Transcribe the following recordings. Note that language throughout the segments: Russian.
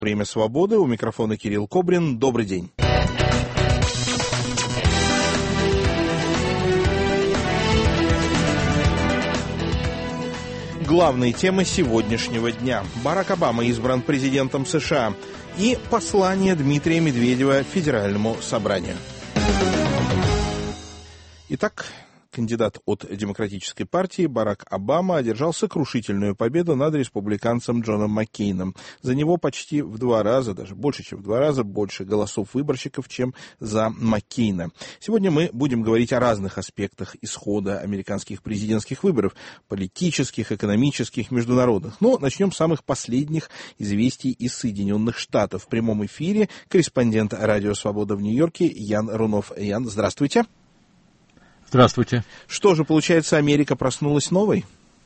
Время свободы. У микрофона Кирилл Кобрин. Добрый день. Главные темы сегодняшнего дня. Барак Обама избран президентом США и послание Дмитрия Медведева Федеральному собранию. Итак, кандидат от Демократической партии Барак Обама одержал сокрушительную победу над республиканцем Джоном Маккейном. За него почти в 2 раза, даже больше, чем в 2 раза, больше голосов выборщиков, чем за Маккейна. Сегодня мы будем говорить о разных аспектах исхода американских президентских выборов, политических, экономических, международных. Но начнем с самых последних известий из Соединенных Штатов. В прямом эфире корреспондент Радио Свобода в Нью-Йорке Ян Рунов. Ян, здравствуйте. Здравствуйте. Что же, получается, Америка проснулась новой?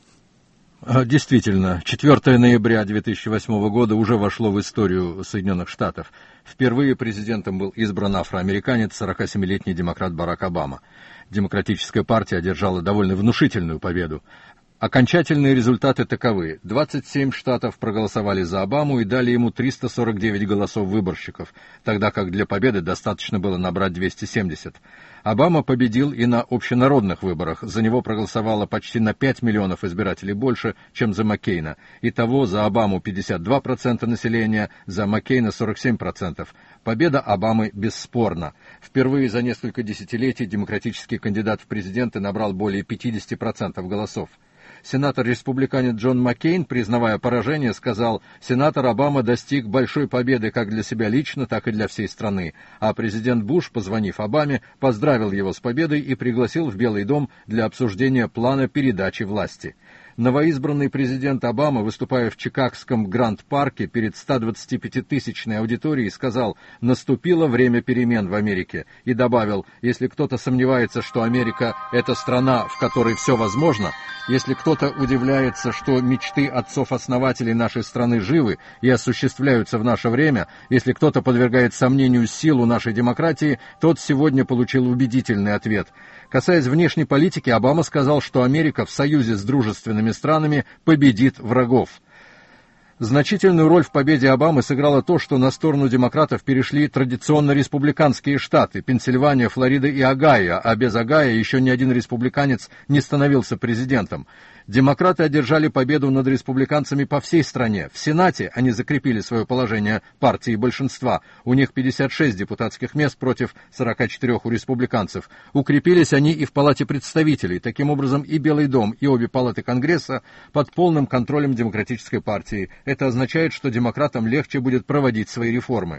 Действительно, 4 ноября 2008 года уже вошло в историю Соединенных Штатов. Впервые президентом был избран афроамериканец, 47-летний демократ Барак Обама. Демократическая партия одержала довольно внушительную победу. Окончательные результаты таковы. 27 штатов проголосовали за Обаму и дали ему 349 голосов выборщиков, тогда как для победы достаточно было набрать 270. Обама победил и на общенародных выборах. За него проголосовало почти на 5 миллионов избирателей больше, чем за Маккейна. Итого за Обаму 52% населения, за Маккейна 47%. Победа Обамы бесспорна. Впервые за несколько десятилетий демократический кандидат в президенты набрал более 50% голосов. Сенатор-республиканец Джон Маккейн, признавая поражение, сказал: «Сенатор Обама достиг большой победы как для себя лично, так и для всей страны». А президент Буш, позвонив Обаме, поздравил его с победой и пригласил в Белый дом для обсуждения плана передачи власти. Новоизбранный президент Обама, выступая в Чикагском Гранд-парке перед 125-тысячной аудиторией, сказал: «Наступило время перемен в Америке», и добавил: «Если кто-то сомневается, что Америка – это страна, в которой все возможно, если кто-то удивляется, что мечты отцов-основателей нашей страны живы и осуществляются в наше время, если кто-то подвергает сомнению силу нашей демократии, тот сегодня получил убедительный ответ». Касаясь внешней политики, Обама сказал, что Америка в союзе с дружественными странами победит врагов. Значительную роль в победе Обамы сыграло то, что на сторону демократов перешли традиционно республиканские штаты – Пенсильвания, Флорида и Огайо, а без Огайо еще ни один республиканец не становился президентом. Демократы одержали победу над республиканцами по всей стране. В Сенате они закрепили свое положение партии большинства. У них 56 депутатских мест против 44 у республиканцев. Укрепились они и в Палате представителей. Таким образом, и Белый дом, и обе палаты Конгресса под полным контролем Демократической партии. Это означает, что демократам легче будет проводить свои реформы.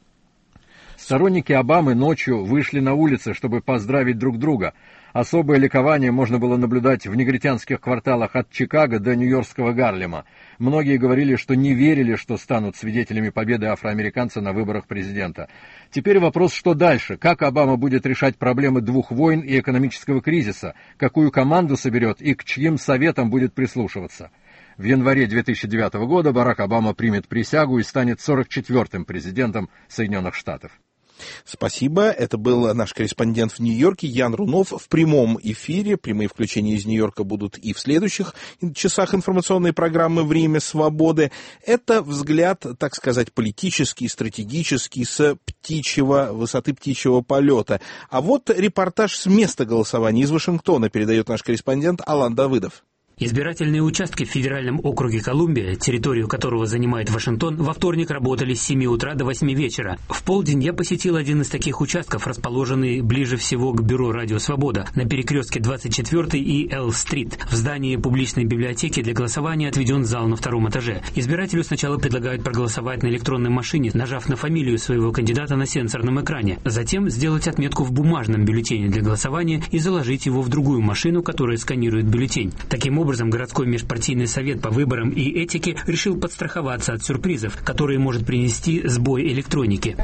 Сторонники Обамы ночью вышли на улицы, чтобы поздравить друг друга. Особое ликование можно было наблюдать в негритянских кварталах от Чикаго до нью-йоркского Гарлема. Многие говорили, что не верили, что станут свидетелями победы афроамериканца на выборах президента. Теперь вопрос, что дальше? Как Обама будет решать проблемы 2 войн и экономического кризиса? Какую команду соберет и к чьим советам будет прислушиваться? В январе 2009 года Барак Обама примет присягу и станет 44-м президентом Соединенных Штатов. Спасибо. Это был наш корреспондент в Нью-Йорке Ян Рунов в прямом эфире. Прямые включения из Нью-Йорка будут и в следующих часах информационной программы «Время свободы». Это взгляд, так сказать, политический, стратегический, с высоты птичьего полета. А вот репортаж с места голосования из Вашингтона передает наш корреспондент Алан Давыдов. Избирательные участки в федеральном округе Колумбия, территорию которого занимает Вашингтон, во вторник работали с 7 утра до 8 вечера. В полдень я посетил один из таких участков, расположенный ближе всего к бюро «Радио Свобода», на перекрестке 24 и Эл-стрит. В здании публичной библиотеки для голосования отведен зал на 2-м этаже. Избирателю сначала предлагают проголосовать на электронной машине, нажав на фамилию своего кандидата на сенсорном экране. Затем сделать отметку в бумажном бюллетене для голосования и заложить его в другую машину, которая сканирует бюллетень. Таким образом, городской межпартийный совет по выборам и этике решил подстраховаться от сюрпризов, которые может принести сбой электроники.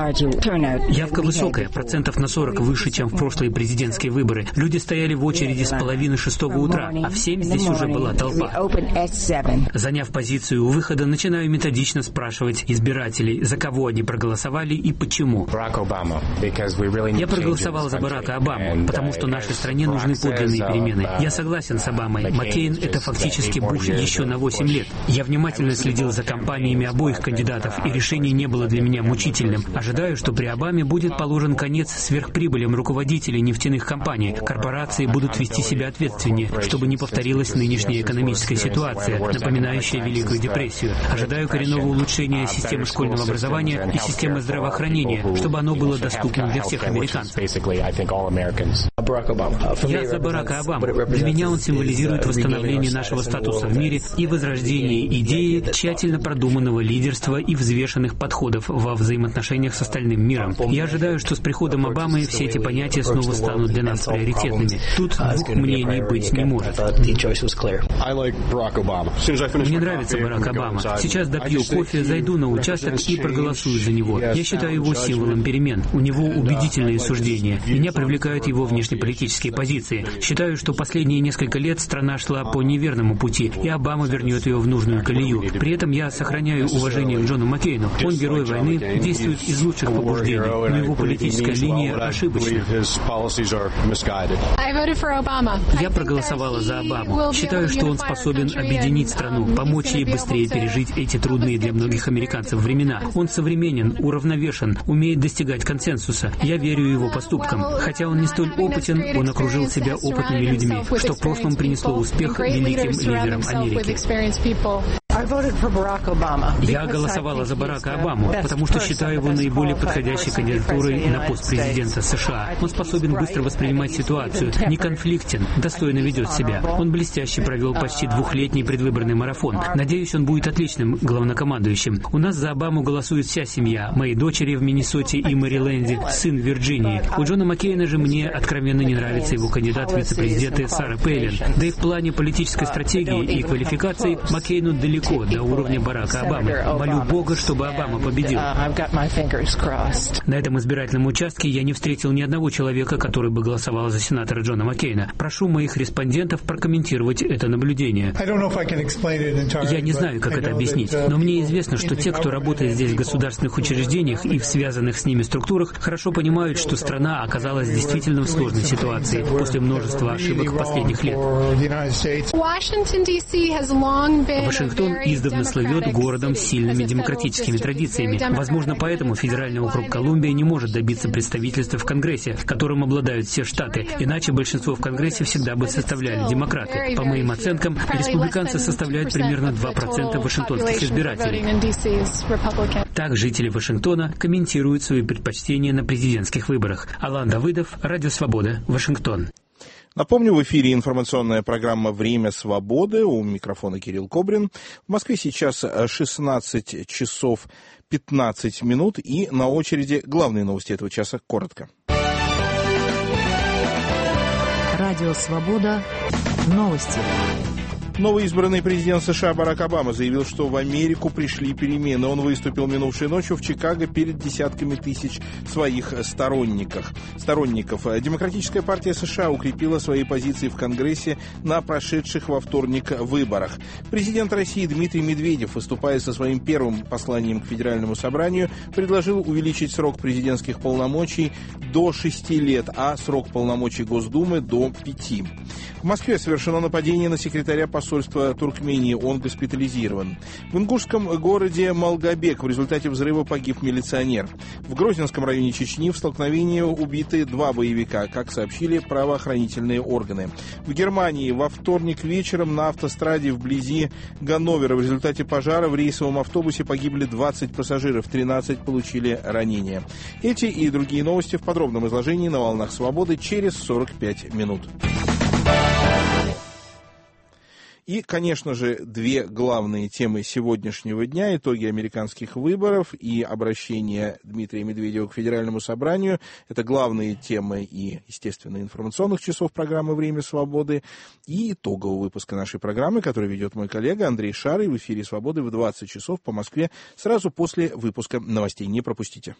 Явка высокая, процентов на 40 выше, чем в прошлые президентские выборы. Люди стояли в очереди с половины 6 утра, а в 7 здесь уже была толпа. Заняв позицию у выхода, начинаю методично спрашивать избирателей, за кого они проголосовали и почему. Я проголосовал за Барака Обаму, потому что нашей стране нужны подлинные перемены. Я согласен с Обамой. Маккейн — это фактически Буш еще на 8 лет. Я внимательно следил за кампаниями обоих кандидатов, и решение не было для меня мучительным. Ожидаю, что при Обаме будет положен конец сверхприбылям руководителей нефтяных компаний. Корпорации будут вести себя ответственнее, чтобы не повторилась нынешняя экономическая ситуация, напоминающая Великую депрессию. Ожидаю коренного улучшения системы школьного образования и системы здравоохранения, чтобы оно было доступным для всех американцев. Я за Барака Обаму. Для меня он символизирует восстановление нашего статуса в мире и возрождение идеи тщательно продуманного лидерства и взвешенных подходов во взаимоотношениях с остальным миром. Я ожидаю, что с приходом Обамы все эти понятия снова станут для нас приоритетными. Тут двух мнений быть не может. Мне нравится Барак Обама. Сейчас допью кофе, зайду на участок и проголосую за него. Я считаю его символом перемен. У него убедительные суждения. Меня привлекают его внешнеполитические позиции. Считаю, что последние несколько лет страна шла по неверному пути, и Обама вернет ее в нужную колею. При этом я сохраняю уважение к Джону Маккейну. Он герой войны, действует из лучших побуждений, но его политическая линия ошибочна. Я проголосовала за Обаму. Считаю, что он способен объединить страну, помочь ей быстрее пережить эти трудные для многих американцев времена. Он современен, уравновешен, умеет достигать консенсуса. Я верю его поступкам. Хотя он не столь опытен, он окружил себя опытными людьми, что в прошлом принесло успех великим лидерам Америки. Я голосовала за Барака Обаму, потому что считаю его наиболее подходящей кандидатурой на пост президента США. Он способен быстро воспринимать ситуацию, не конфликтен, достойно ведет себя. Он блестяще провел почти двухлетний предвыборный марафон. Надеюсь, он будет отличным главнокомандующим. У нас за Обаму голосует вся семья. Мои дочери в Миннесоте и Мэриленде, сын в Вирджинии. У Джона Маккейна же мне откровенно не нравится его кандидат в вице-президенты Сара Пейлин. Да и в плане политической стратегии и квалификаций Маккейну далеко до уровня Барака Обамы. Молю Бога, чтобы Обама победил. На этом избирательном участке я не встретил ни одного человека, который бы голосовал за сенатора Джона Маккейна. Прошу моих респондентов прокомментировать это наблюдение. Я не знаю, как это объяснить, но мне известно, что те, кто работает здесь в государственных учреждениях и в связанных с ними структурах, хорошо понимают, что страна оказалась действительно в сложной ситуации после множества ошибок последних лет. Вашингтон издавна славит городом с сильными демократическими традициями. Возможно, поэтому Федеральный округ Колумбия не может добиться представительства в Конгрессе, которым обладают все штаты, иначе большинство в Конгрессе всегда бы составляли демократы. По моим оценкам, республиканцы составляют примерно 2% вашингтонских избирателей. Так жители Вашингтона комментируют свои предпочтения на президентских выборах. Алан Давыдов, Радио Свобода, Вашингтон. Напомню, в эфире информационная программа «Время свободы». У микрофона Кирилл Кобрин. В Москве сейчас 16 часов 15 минут. И на очереди главные новости этого часа. Коротко. Радио «Свобода». Новости. Новоизбранный президент США Барак Обама заявил, что в Америку пришли перемены. Он выступил минувшей ночью в Чикаго перед десятками тысяч своих сторонников. Демократическая партия США укрепила свои позиции в Конгрессе на прошедших во вторник выборах. Президент России Дмитрий Медведев, выступая со своим первым посланием к Федеральному собранию, предложил увеличить срок президентских полномочий до 6 лет, а срок полномочий Госдумы до 5. В Москве совершено нападение на секретаря посольства Туркмении. Он госпитализирован. В ингушском городе Малгобек в результате взрыва погиб милиционер. В Грозненском районе Чечни в столкновении убиты 2 боевика, как сообщили правоохранительные органы. В Германии во вторник вечером на автостраде вблизи Ганновера в результате пожара в рейсовом автобусе погибли 20 пассажиров, 13 получили ранения. Эти и другие новости в подробном изложении на «Волнах Свободы» через 45 минут. И, конечно же, 2 главные темы сегодняшнего дня: итоги американских выборов и обращение Дмитрия Медведева к Федеральному собранию. Это главные темы и, естественно, информационных часов программы «Время свободы» и итогового выпуска нашей программы, который ведет мой коллега Андрей Шарый в эфире «Свободы» в 20 часов по Москве, сразу после выпуска новостей. Не пропустите.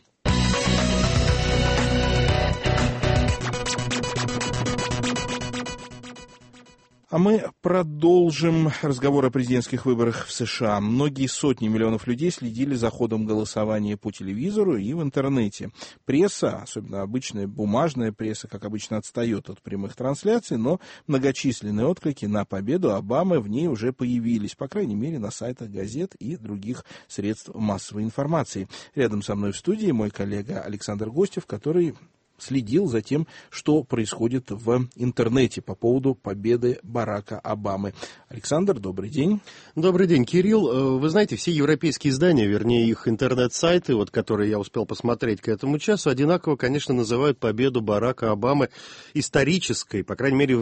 А мы продолжим разговор о президентских выборах в США. Многие сотни миллионов людей следили за ходом голосования по телевизору и в интернете. Пресса, особенно обычная бумажная пресса, как обычно, отстает от прямых трансляций, но многочисленные отклики на победу Обамы в ней уже появились, по крайней мере, на сайтах газет и других средств массовой информации. Рядом со мной в студии мой коллега Александр Гостев, который следил за тем, что происходит в интернете по поводу победы Барака Обамы. Александр, добрый день. Добрый день, Кирилл. Вы знаете, все европейские издания, вернее их интернет-сайты, которые я успел посмотреть к этому часу, одинаково, конечно, называют победу Барака Обамы исторической. По крайней мере,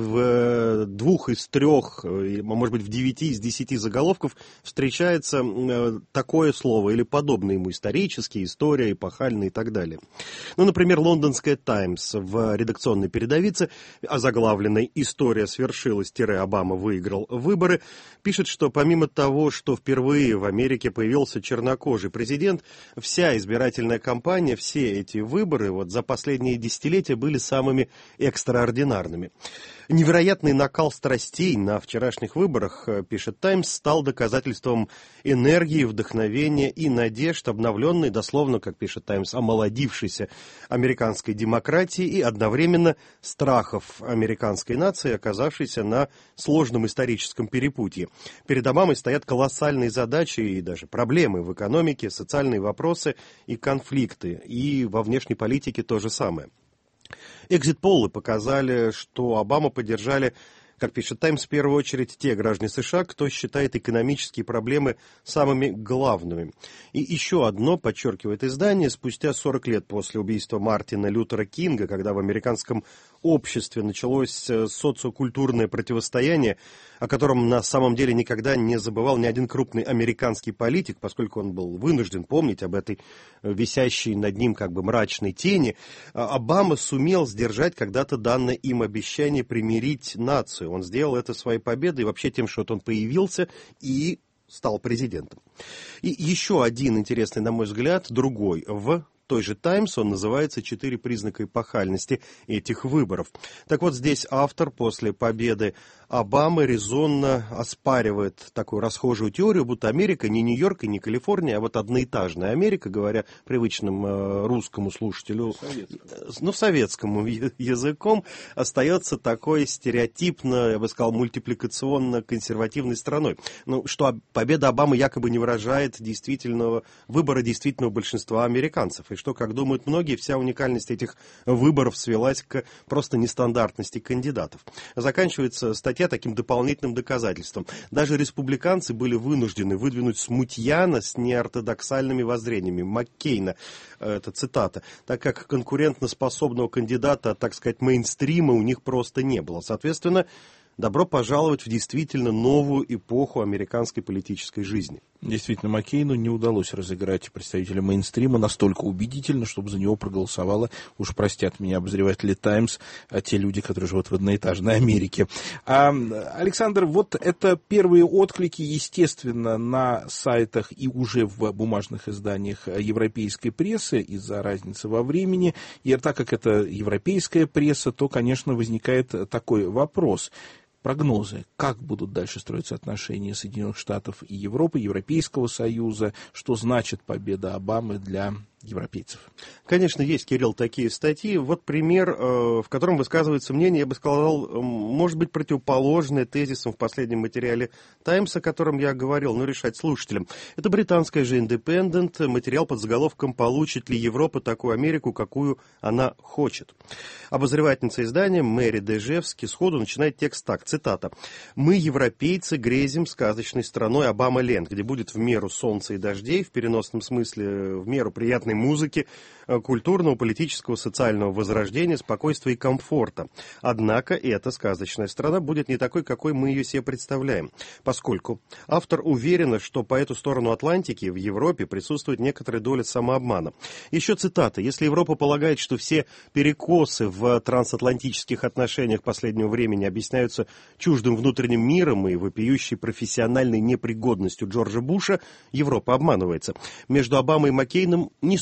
в 2 из 3, может быть, в 9 из 10 заголовков встречается такое слово или подобное ему: исторический, история, эпохальный и так далее. Ну, например, лондонская «Таймс» в редакционной передовице, озаглавленной «История свершилась, Обама выиграл выборы», пишет, что помимо того, что впервые в Америке появился чернокожий президент, вся избирательная кампания, все эти выборы за последние десятилетия были самыми экстраординарными. Невероятный накал страстей на вчерашних выборах, пишет «Таймс», стал доказательством энергии, вдохновения и надежд обновленной, дословно, как пишет «Таймс», омолодившейся американской демократии и одновременно страхов американской нации, оказавшейся на сложном историческом перепутье. Перед Обамой стоят колоссальные задачи и даже проблемы в экономике, социальные вопросы и конфликты, и во внешней политике то же самое. Экзит-поллы показали, что Обаму поддержали, как пишет «Таймс», в первую очередь те граждане США, кто считает экономические проблемы самыми главными. И еще одно подчеркивает издание: спустя 40 лет после убийства Мартина Лютера Кинга, когда в американском обществе началось социокультурное противостояние, о котором на самом деле никогда не забывал ни один крупный американский политик, поскольку он был вынужден помнить об этой висящей над ним мрачной тени, Обама сумел сдержать когда-то данное им обещание примирить нацию. Он сделал это своей победой и вообще тем, что он появился и стал президентом. И еще один интересный, на мой взгляд, другой в той же «Таймс», он называется «4 признака эпохальности этих выборов». Так вот, здесь автор после победы Обамы резонно оспаривает такую расхожую теорию, будто Америка не Нью-Йорк и не Калифорния, а одноэтажная Америка, говоря привычным русскому слушателю, советскому языком, остается такой стереотипно, я бы сказал, мультипликационно-консервативной страной. Что победа Обамы якобы не выражает выбора действительного большинства американцев. И что, как думают многие, вся уникальность этих выборов свелась к просто нестандартности кандидатов. Заканчивается статья таким дополнительным доказательством. Даже республиканцы были вынуждены выдвинуть смутьяна с неортодоксальными воззрениями, Маккейна, это цитата, так как конкурентоспособного кандидата, так сказать, мейнстрима у них просто не было. Соответственно, добро пожаловать в действительно новую эпоху американской политической жизни. Действительно, Маккейну не удалось разыграть представителя мейнстрима настолько убедительно, чтобы за него проголосовало, уж простят меня обозреватели «Таймс», те люди, которые живут в одноэтажной Америке. Александр, это первые отклики, естественно, на сайтах и уже в бумажных изданиях европейской прессы из-за разницы во времени. И так как это европейская пресса, то, конечно, возникает такой вопрос. Прогнозы, как будут дальше строиться отношения Соединенных Штатов и Европы, Европейского Союза, что значит победа Обамы для европейцев? Конечно, есть, Кирилл, такие статьи. Вот пример, в котором высказывается мнение, я бы сказал, может быть, противоположное тезисам в последнем материале «Таймс», о котором я говорил, но решать слушателям. Это британская же «Индепендент», материал под заголовком «Получит ли Европа такую Америку, какую она хочет?». Обозревательница издания Мэри Дежевски сходу начинает текст так, цитата: «Мы, европейцы, грезим сказочной страной Обама-Ленд, где будет в меру солнца и дождей, в переносном смысле в меру приятной музыки, культурного, политического, социального возрождения, спокойствия и комфорта. Однако эта сказочная страна будет не такой, какой мы ее себе представляем, поскольку автор уверена, что по эту сторону Атлантики в Европе присутствует некоторая доля самообмана». Еще цитата: «Если Европа полагает, что все перекосы в трансатлантических отношениях последнего времени объясняются чуждым внутренним миром и вопиющей профессиональной непригодностью Джорджа Буша, Европа обманывается. Между Обамой и Маккейном не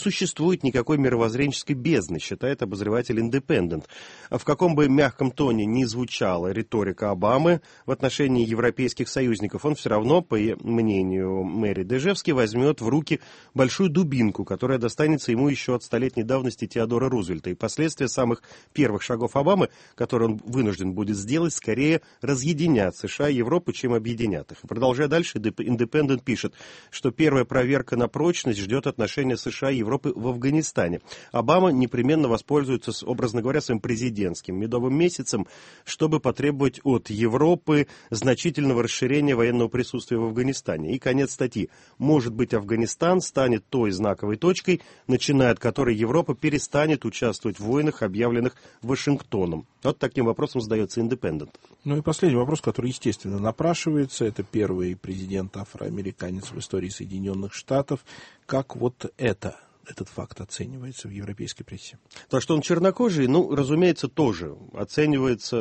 существует никакой мировоззренческой бездны, считает обозреватель «Индепендент». В каком бы мягком тоне ни звучала риторика Обамы в отношении европейских союзников, он все равно, по мнению Мэри Дежевски, возьмет в руки большую дубинку, которая достанется ему еще от столетней давности Теодора Рузвельта. И последствия самых первых шагов Обамы, которые он вынужден будет сделать, скорее разъединят США и Европу, чем объединят их. И продолжая дальше, «Индепендент» пишет, что первая проверка на прочность ждет отношения США и Европы в Афганистане. Обама непременно воспользуется, образно говоря, своим президентским медовым месяцем, чтобы потребовать от Европы значительного расширения военного присутствия в Афганистане. И конец статьи. Может быть, Афганистан станет той знаковой точкой, начиная от которой Европа перестанет участвовать в войнах, объявленных Вашингтоном. Вот таким вопросом задается «Индепендент». Ну и последний вопрос, который, естественно, напрашивается. Это первый президент-афроамериканец в истории Соединенных Штатов. Как вот этот факт оценивается в европейской прессе? То, что он чернокожий, разумеется, тоже оценивается,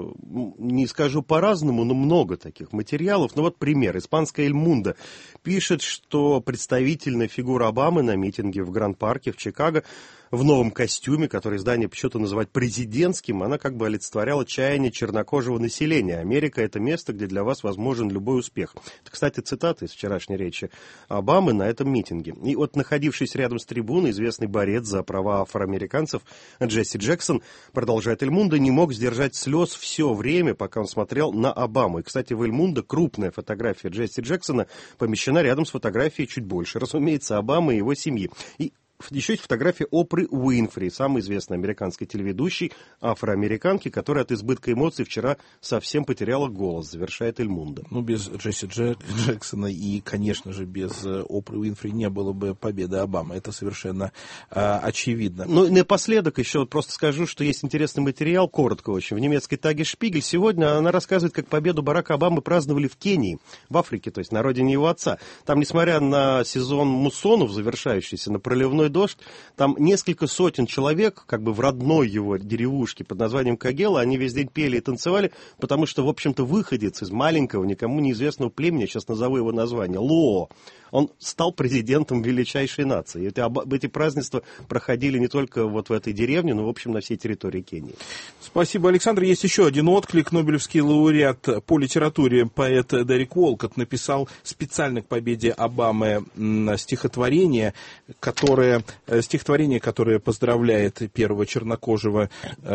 не скажу по-разному, но много таких материалов. Вот пример. Испанская «Эль Мундо» пишет, что представительная фигура Обамы на митинге в Гранд-парке в Чикаго в новом костюме, который издание почему-то называет президентским, она как бы олицетворяла чаяние чернокожего населения. Америка – это место, где для вас возможен любой успех. Это, кстати, цитата из вчерашней речи Обамы на этом митинге. И вот, находившись рядом с трибуной, известный борец за права афроамериканцев Джесси Джексон, продолжает «Эль Мундо», не мог сдержать слез все время, пока он смотрел на Обаму. И, кстати, в «Эль Мундо» крупная фотография Джесси Джексона помещена рядом с фотографией чуть больше, разумеется, Обамы и его семьи. И еще есть фотография Опры Уинфри, самой известной американской телеведущей, афроамериканки, которая от избытка эмоций вчера совсем потеряла голос, завершает «Эль Мундо». Без Джесси Джексона и, конечно же, без Опры Уинфри не было бы победы Обамы. Это совершенно очевидно. И напоследок еще просто скажу, что есть интересный материал, коротко очень, в немецкой «Таге Шпигель». Сегодня она рассказывает, как победу Барака Обамы праздновали в Кении, в Африке, то есть на родине его отца. Там, несмотря на сезон муссонов, завершающийся, на проливной дождь, там несколько сотен человек, как бы в родной его деревушке под названием Кагела, они весь день пели и танцевали, потому что, в общем-то, выходец из маленького, никому неизвестного племени, я сейчас назову его название, Лоо, он стал президентом величайшей нации. Эти празднества проходили не только вот в этой деревне, но, в общем, на всей территории Кении. Спасибо, Александр. Есть еще один отклик. Нобелевский лауреат по литературе, поэт Дерек Уолкотт написал специально к победе Обамы стихотворение, которое поздравляет первого чернокожего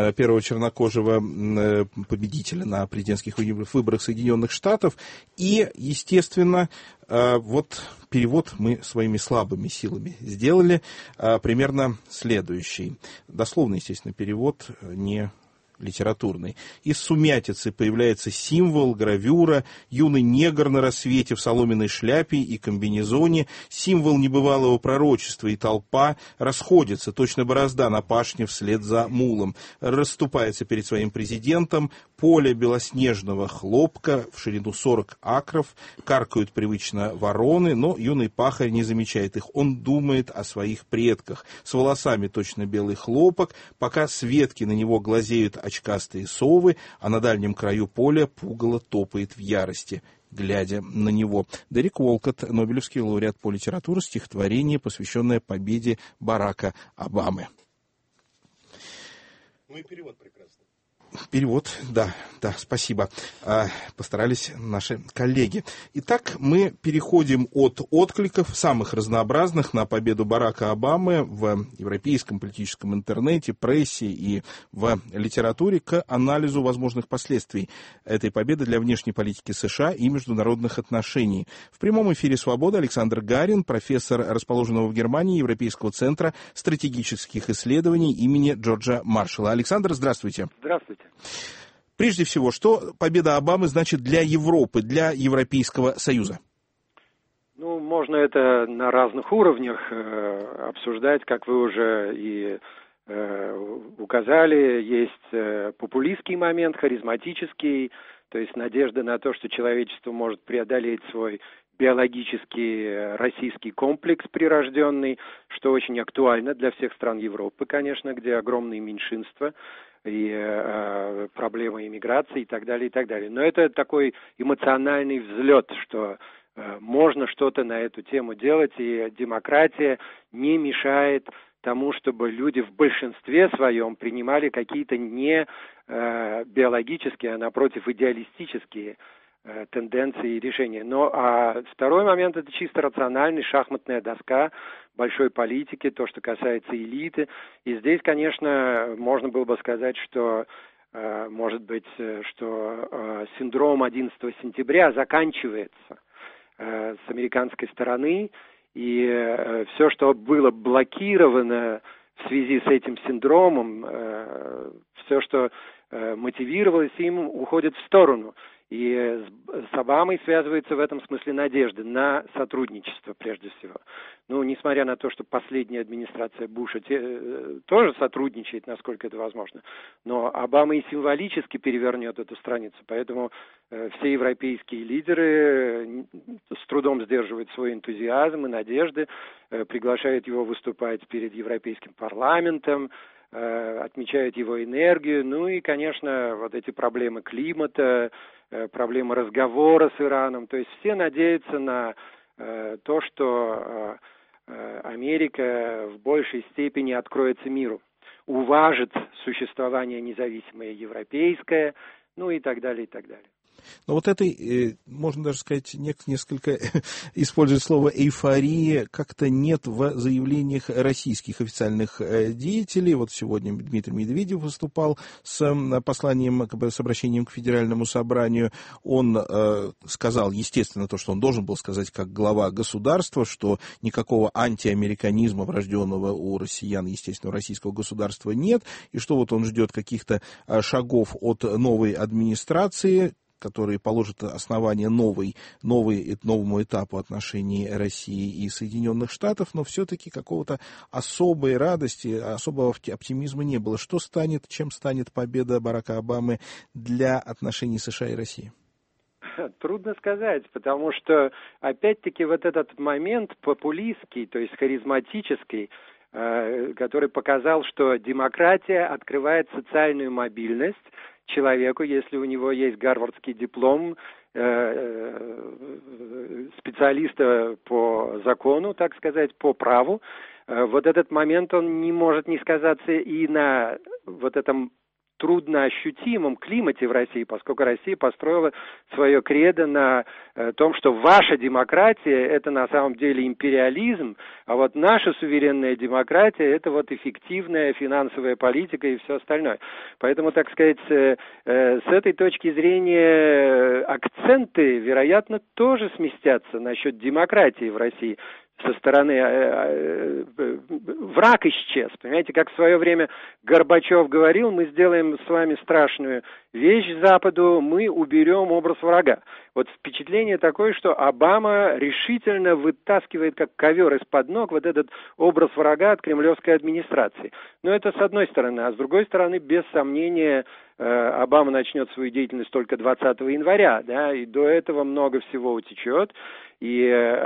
победителя на президентских выборах Соединенных Штатов. И, естественно, вот перевод мы своими слабыми силами сделали, примерно следующий. Дословно, естественно, перевод, не литературный. Из сумятицы появляется символ, гравюра, юный негр на рассвете в соломенной шляпе и комбинезоне, символ небывалого пророчества, и толпа расходится, точно борозда на пашне вслед за мулом, расступается перед своим президентом, поле белоснежного хлопка в ширину 40 акров, каркают привычно вороны, но юный пахарь не замечает их, он думает о своих предках, с волосами точно белый хлопок, пока с ветки на него глазеют очкастые совы, а на дальнем краю поля пугало топает в ярости, глядя на него. Дерек Уолкотт, Нобелевский лауреат по литературе, стихотворение, посвященное победе Барака Обамы. И перевод прекрасный. Перевод, да, спасибо. Постарались наши коллеги. Итак, мы переходим от откликов самых разнообразных на победу Барака Обамы в европейском политическом интернете, прессе и в литературе к анализу возможных последствий этой победы для внешней политики США и международных отношений. В прямом эфире «Свобода» Александр Гарин, профессор расположенного в Германии Европейского центра стратегических исследований имени Джорджа Маршалла. Александр, здравствуйте. Здравствуйте. Прежде всего, что победа Обамы значит для Европы, для Европейского Союза? Можно это на разных уровнях обсуждать, как вы уже и указали. Есть популистский момент, харизматический, то есть надежда на то, что человечество может преодолеть свой биологический российский комплекс прирожденный, что очень актуально для всех стран Европы, конечно, где огромные меньшинства и проблемы иммиграции и так далее, и так далее. Но это такой эмоциональный взлет, что можно что-то на эту тему делать, и демократия не мешает тому, чтобы люди в большинстве своем принимали какие-то не биологические, а напротив идеалистические тенденции и решения. А второй момент — это чисто рациональный, шахматная доска большой политики, то, что касается элиты. И здесь, конечно, можно было бы сказать, что может быть, что синдром 11 сентября заканчивается с американской стороны, и все, что было блокировано в связи с этим синдромом, все, что мотивировалось им, уходит в сторону. И с Обамой связывается в этом смысле надежда на сотрудничество прежде всего. Несмотря на то, что последняя администрация Буша тоже сотрудничает, насколько это возможно, но Обама и символически перевернет эту страницу. Поэтому все европейские лидеры с трудом сдерживают свой энтузиазм и надежды, приглашают его выступать перед Европейским парламентом, отмечают его энергию. И, конечно, вот эти проблемы климата, проблемы разговора с Ираном. То есть все надеются на то, что Америка в большей степени откроется миру, уважит существование независимое европейское, и так далее, и так далее. Но вот этой, можно даже сказать, несколько, используя слово «эйфория», как-то нет в заявлениях российских официальных деятелей. Вот сегодня Дмитрий Медведев выступал с посланием, с обращением к Федеральному собранию. Он сказал, естественно, то, что он должен был сказать как глава государства, что никакого антиамериканизма, врожденного у россиян, естественно, у российского государства нет, и что вот он ждет каких-то шагов от новой администрации, которые положат основание новому этапу отношений России и Соединенных Штатов, но все-таки какого-то особой радости, особого оптимизма не было. Чем станет победа Барака Обамы для отношений США и России? Трудно сказать, потому что, опять-таки, вот этот момент популистский, то есть харизматический, который показал, что демократия открывает социальную мобильность человеку, если у него есть гарвардский диплом специалиста по закону, так сказать, по праву. Вот этот момент, он не может не сказаться и на вот этом трудно ощутимом климате в России, поскольку Россия построила свое кредо на том, что ваша демократия – это на самом деле империализм, а вот наша суверенная демократия – это вот эффективная финансовая политика и все остальное. Поэтому, так сказать, с этой точки зрения акценты, вероятно, тоже сместятся насчет демократии в России. Со стороны враг исчез. Понимаете, как в свое время Горбачев говорил, мы сделаем с вами страшную вещь Западу, мы уберем образ врага. Вот впечатление такое, что Обама решительно вытаскивает как ковер из-под ног вот этот образ врага от кремлевской администрации. Но это с одной стороны, а с другой стороны, без сомнения, Обама начнет свою деятельность только 20 января, да, и до этого много всего утечет. И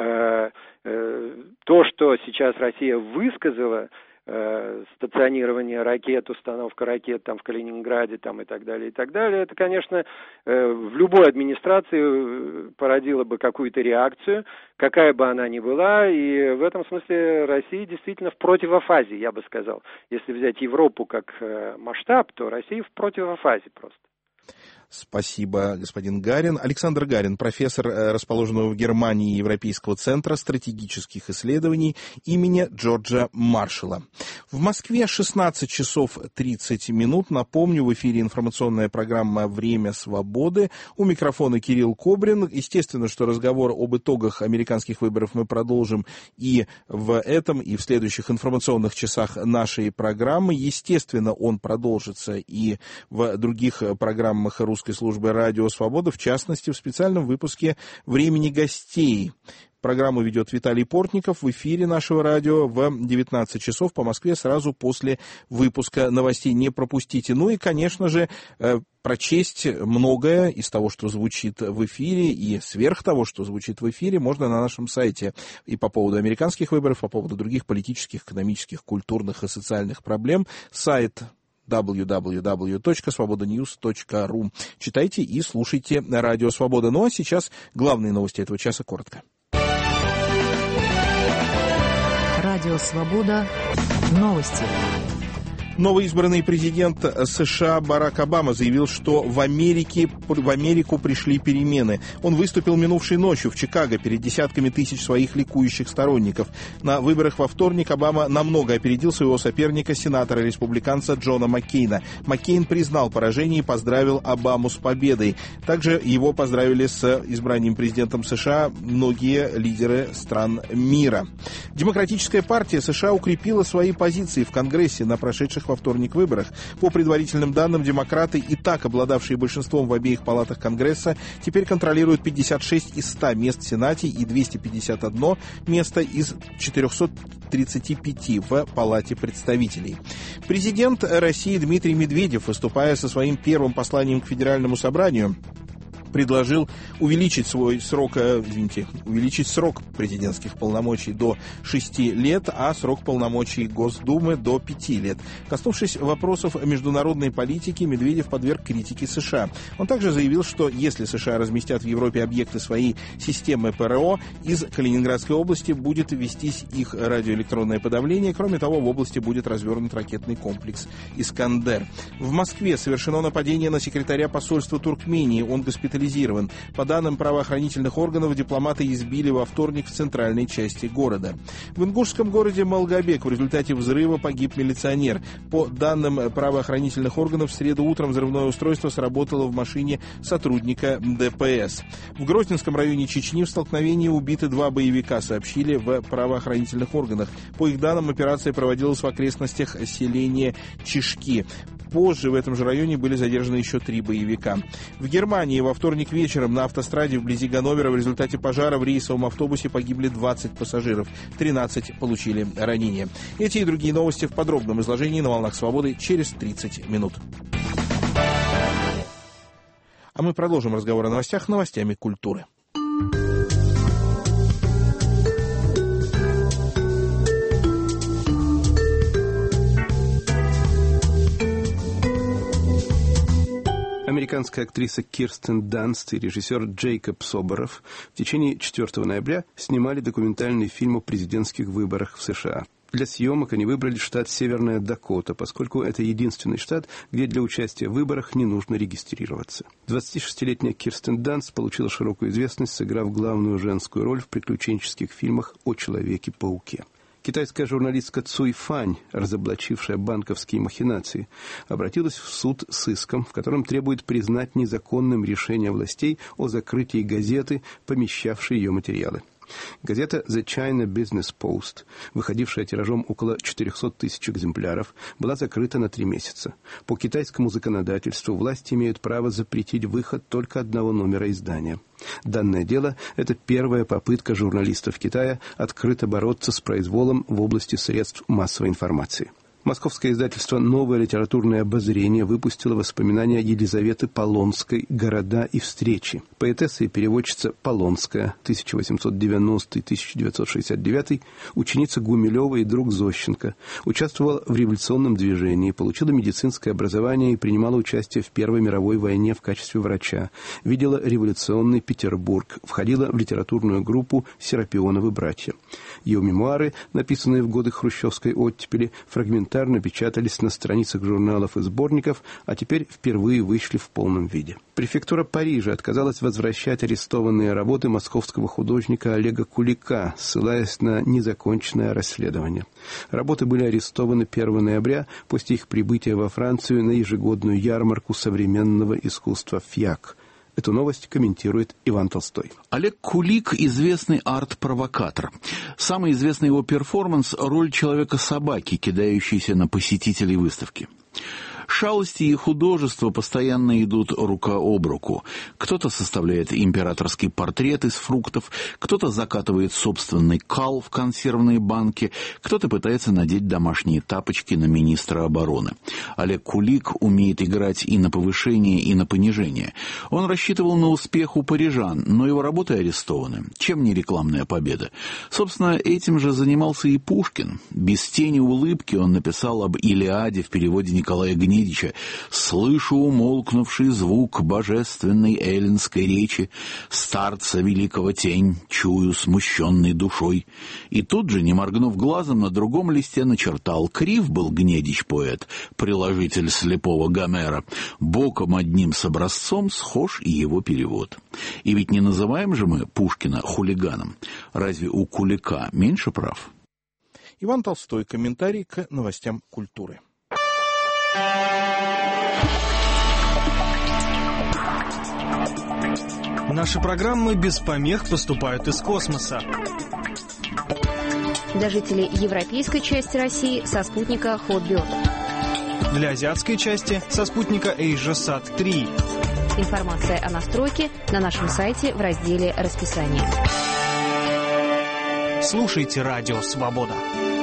то, что сейчас Россия высказала, стационирование ракет, установка ракет там в Калининграде там, и так далее, это, конечно, в любой администрации породило бы какую-то реакцию, какая бы она ни была, и в этом смысле Россия действительно в противофазе, я бы сказал. Если взять Европу как масштаб, то Россия в противофазе просто. Спасибо, господин Гарин. Александр Гарин, профессор, расположенного в Германии Европейского центра стратегических исследований имени Джорджа Маршалла. В Москве 16 часов 30 минут. Напомню, в эфире информационная программа «Время свободы». У микрофона Кирилл Кобрин. Естественно, что разговор об итогах американских выборов мы продолжим и в этом, и в следующих информационных часах нашей программы. Естественно, он продолжится и в других программах русской службы «Радио Свобода», в частности, в специальном выпуске «Времени гостей». Программу ведет Виталий Портников в эфире нашего радио в 19 часов по Москве сразу после выпуска новостей. Не пропустите. Ну и, конечно же, прочесть многое из того, что звучит в эфире, и сверх того, что звучит в эфире, можно на нашем сайте. И по поводу американских выборов, по поводу других политических, экономических, культурных и социальных проблем. Сайт www.svobodanews.ru. Читайте и слушайте Радио Свобода. Ну а сейчас главные новости этого часа коротко. Радио Свобода. Новости. Новоизбранный президент США Барак Обама заявил, что в Америку пришли перемены. Он выступил минувшей ночью в Чикаго перед десятками тысяч своих ликующих сторонников. На выборах во вторник Обама намного опередил своего соперника, сенатора-республиканца Джона Маккейна. Маккейн признал поражение и поздравил Обаму с победой. Также его поздравили с избранием президентом США многие лидеры стран мира. Демократическая партия США укрепила свои позиции в Конгрессе на прошедших во вторник выборах. По предварительным данным, демократы, и так обладавшие большинством в обеих палатах Конгресса, теперь контролируют 56 из 100 мест в Сенате и 251 место из 435 в Палате представителей. Президент России Дмитрий Медведев, выступая со своим первым посланием к Федеральному собранию, предложил увеличить срок президентских полномочий до 6 лет, а срок полномочий Госдумы до 5 лет. Коснувшись вопросов международной политики, Медведев подверг критике США. Он также заявил, что если США разместят в Европе объекты своей системы ПРО, из Калининградской области будет вестись их радиоэлектронное подавление. Кроме того, в области будет развернут ракетный комплекс «Искандер». В Москве совершено нападение на секретаря посольства Туркмении. Он госпитализирован. По данным правоохранительных органов, дипломата избили во вторник в центральной части города. В ингушском городе Малгобек в результате взрыва погиб милиционер. По данным правоохранительных органов, в среду утром взрывное устройство сработало в машине сотрудника ДПС. В Грозненском районе Чечни в столкновении убиты 2 боевика, сообщили в правоохранительных органах. По их данным, операция проводилась в окрестностях селения Чишки. Позже в этом же районе были задержаны еще 3 боевика. В Германии во вторник вечером на автостраде вблизи Ганновера в результате пожара в рейсовом автобусе погибли 20 пассажиров. 13 получили ранения. Эти и другие новости в подробном изложении на «Волнах Свободы» через 30 минут. А мы продолжим разговор о новостях новостями культуры. Американская актриса Кирстен Данст и режиссер Джейкоб Соборов в течение 4 ноября снимали документальный фильм о президентских выборах в США. Для съемок они выбрали штат Северная Дакота, поскольку это единственный штат, где для участия в выборах не нужно регистрироваться. 26-летняя Кирстен Данст получила широкую известность, сыграв главную женскую роль в приключенческих фильмах о Человеке-пауке. Китайская журналистка Цуй Фань, разоблачившая банковские махинации, обратилась в суд с иском, в котором требует признать незаконным решение властей о закрытии газеты, помещавшей ее материалы. Газета The China Business Post, выходившая тиражом около 400 тысяч экземпляров, была закрыта на 3 месяца. По китайскому законодательству власти имеют право запретить выход только одного номера издания. Данное дело – это первая попытка журналистов Китая открыто бороться с произволом в области средств массовой информации. Московское издательство «Новое литературное обозрение» выпустило воспоминания Елизаветы Полонской «Города и встречи». Поэтесса и переводчица Полонская, 1890-1969, ученица Гумилева и друг Зощенко, участвовала в революционном движении, получила медицинское образование и принимала участие в Первой мировой войне в качестве врача, видела революционный Петербург, входила в литературную группу «Серапионовы братья». Ее мемуары, написанные в годы хрущевской оттепели, фрагментарно печатались на страницах журналов и сборников, а теперь впервые вышли в полном виде. Префектура Парижа отказалась возвращать арестованные работы московского художника Олега Кулика, ссылаясь на незаконченное расследование. Работы были арестованы 1 ноября после их прибытия во Францию на ежегодную ярмарку современного искусства «ФИАК». Эту новость комментирует Иван Толстой. Олег Кулик – известный арт-провокатор. Самый известный его перформанс – роль человека-собаки, кидающейся на посетителей выставки. Шалости и художество постоянно идут рука об руку. Кто-то составляет императорский портрет из фруктов, кто-то закатывает собственный кал в консервные банки, кто-то пытается надеть домашние тапочки на министра обороны. Олег Кулик умеет играть и на повышение, и на понижение. Он рассчитывал на успех у парижан, но его работы арестованы. Чем не рекламная победа? Собственно, этим же занимался и Пушкин. Без тени улыбки он написал об Илиаде в переводе Николая Гнедова. Гнедича, слышу умолкнувший звук божественной эллинской речи, старца великого тень, чую смущенной душой. И тут же, не моргнув глазом, на другом листе начертал: крив был Гнедич поэт, приложитель слепого Гомера, боком одним с образцом схож и его перевод. И ведь не называем же мы Пушкина хулиганом. Разве у Кулика меньше прав? Иван Толстой. Комментарий к новостям культуры. Наши программы без помех поступают из космоса. Для жителей европейской части России со спутника Hotbird. Для азиатской части со спутника AsiaSat 3. Информация о настройке на нашем сайте в разделе «Расписание». Слушайте «Радио Свобода».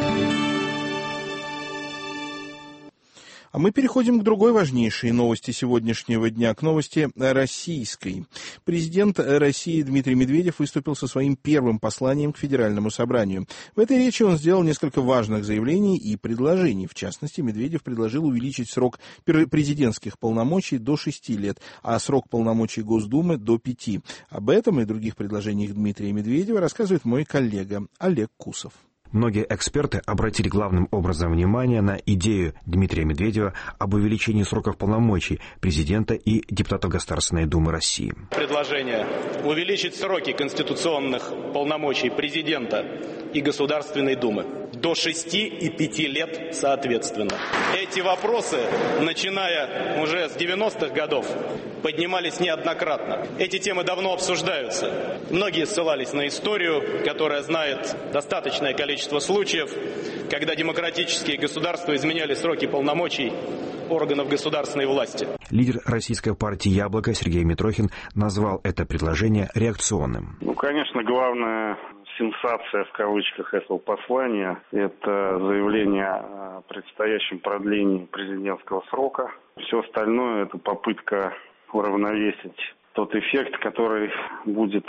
А мы переходим к другой важнейшей новости сегодняшнего дня, к новости российской. Президент России Дмитрий Медведев выступил со своим первым посланием к Федеральному собранию. В этой речи он сделал несколько важных заявлений и предложений. В частности, Медведев предложил увеличить срок президентских полномочий до 6 лет, а срок полномочий Госдумы до 5. Об этом и других предложениях Дмитрия Медведева рассказывает мой коллега Олег Кусов. Многие эксперты обратили главным образом внимание на идею Дмитрия Медведева об увеличении сроков полномочий президента и депутатов Государственной Думы России. Предложение увеличить сроки конституционных полномочий президента и Государственной Думы до 6 и 5 лет соответственно. Эти вопросы, начиная уже с 90-х годов, поднимались неоднократно. Эти темы давно обсуждаются. Многие ссылались на историю, которая знает достаточное количество случаев, когда демократические государства изменяли сроки полномочий органов государственной власти. Лидер российской партии «Яблоко» Сергей Митрохин назвал это предложение реакционным. Конечно, главная сенсация в кавычках этого послания – это заявление о предстоящем продлении президентского срока. Все остальное – это попытка уравновесить тот эффект, который будет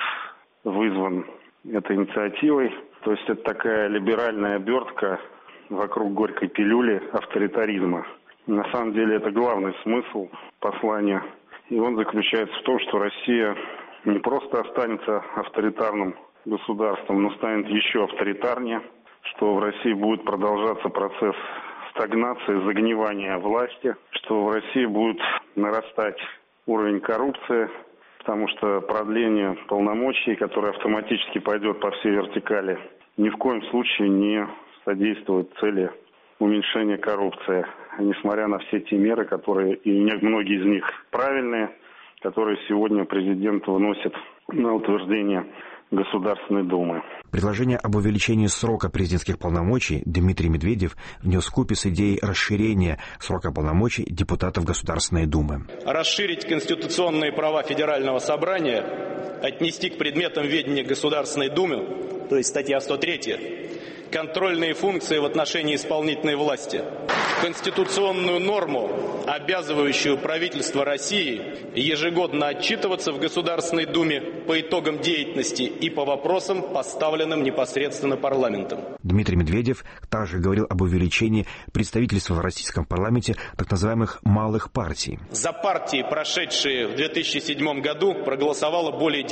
вызван этой инициативой. То есть это такая либеральная обертка вокруг горькой пилюли авторитаризма. На самом деле это главный смысл послания. И он заключается в том, что Россия не просто останется авторитарным государством, но станет еще авторитарнее, что в России будет продолжаться процесс стагнации, загнивания власти, что в России будет нарастать уровень коррупции, потому что продление полномочий, которое автоматически пойдет по всей вертикали, ни в коем случае не содействует цели уменьшения коррупции, несмотря на все те меры, которые, и многие из них правильные, которые сегодня президент выносит на утверждение Государственной Думы. Предложение об увеличении срока президентских полномочий Дмитрий Медведев внес вкупе с идеей расширения срока полномочий депутатов Государственной Думы. Расширить конституционные права Федерального собрания, отнести к предметам ведения Государственной Думы, то есть статья 103, контрольные функции в отношении исполнительной власти, конституционную норму, обязывающую правительство России ежегодно отчитываться в Государственной Думе по итогам деятельности и по вопросам, поставленным непосредственно парламентом. Дмитрий Медведев также говорил об увеличении представительства в российском парламенте так называемых малых партий. За партии, прошедшие в 2007 году, проголосовало более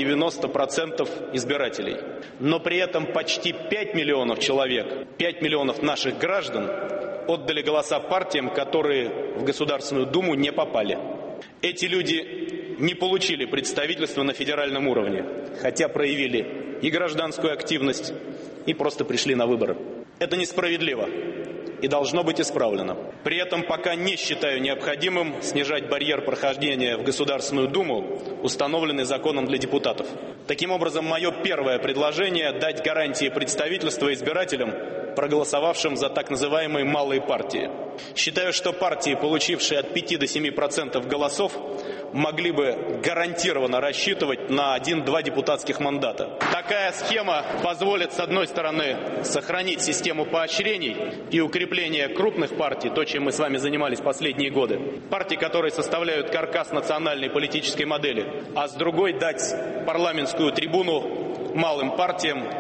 90% избирателей. Но при этом почти 5 миллионов человек, 5 миллионов наших граждан отдали голоса партиям, которые в Государственную Думу не попали. Эти люди не получили представительство на федеральном уровне, хотя проявили и гражданскую активность, и просто пришли на выборы. Это несправедливо и должно быть исправлено. При этом пока не считаю необходимым снижать барьер прохождения в Государственную Думу, установленный законом для депутатов. Таким образом, мое первое предложение – дать гарантии представительства избирателям, проголосовавшим за так называемые малые партии. Считаю, что партии, получившие от 5 до 7% голосов, могли бы гарантированно рассчитывать на 1-2 депутатских мандата. Такая схема позволит, с одной стороны, сохранить систему поощрений и укрепления крупных партий, то, чем мы с вами занимались последние годы, партий, которые составляют каркас национальной политической модели, а с другой дать парламентскую трибуну малым партиям,